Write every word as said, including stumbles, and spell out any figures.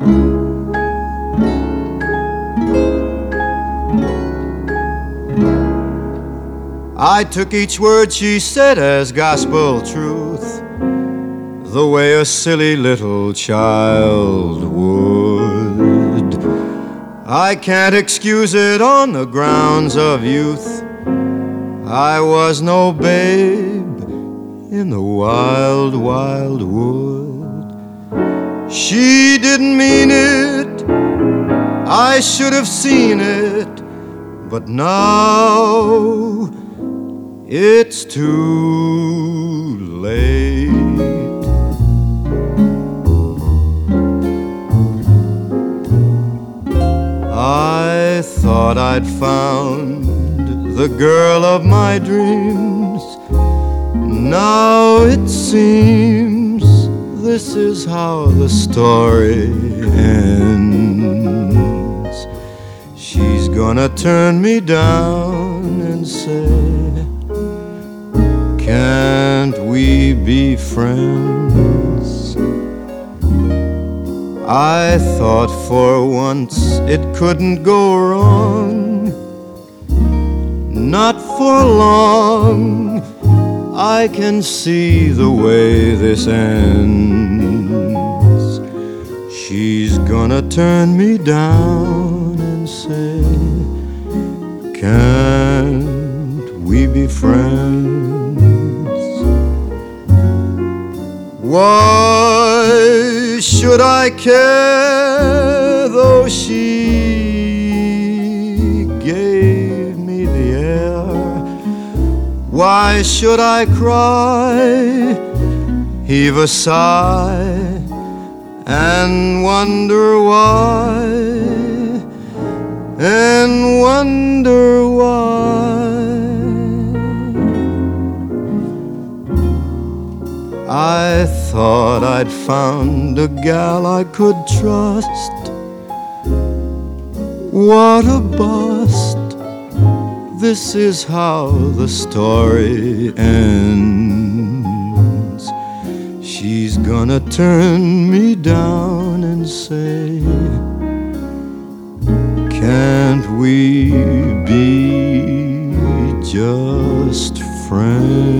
I took each word she said as gospel truth, the way a silly little child would. I can't excuse it on the grounds of youth. I was no babe in the wild, wild wood. She didn't mean it, I should have seen it, but now it's too late. I thought I'd found the girl of my dreams. Now it seems this is how the story ends. She's gonna turn me down and say, can't we be friends? I thought for once it couldn't go wrong. Not for long, I can see the way this ends. She's gonna turn me down and say, can't we be friends? Why should I care, though she gave me the air? Why should I cry, heave a sigh, and wonder why, and wonder why? I thought I'd found a gal I could trust. What a bust. This is how the story ends. She's gonna turn me down and say, can't we be just friends?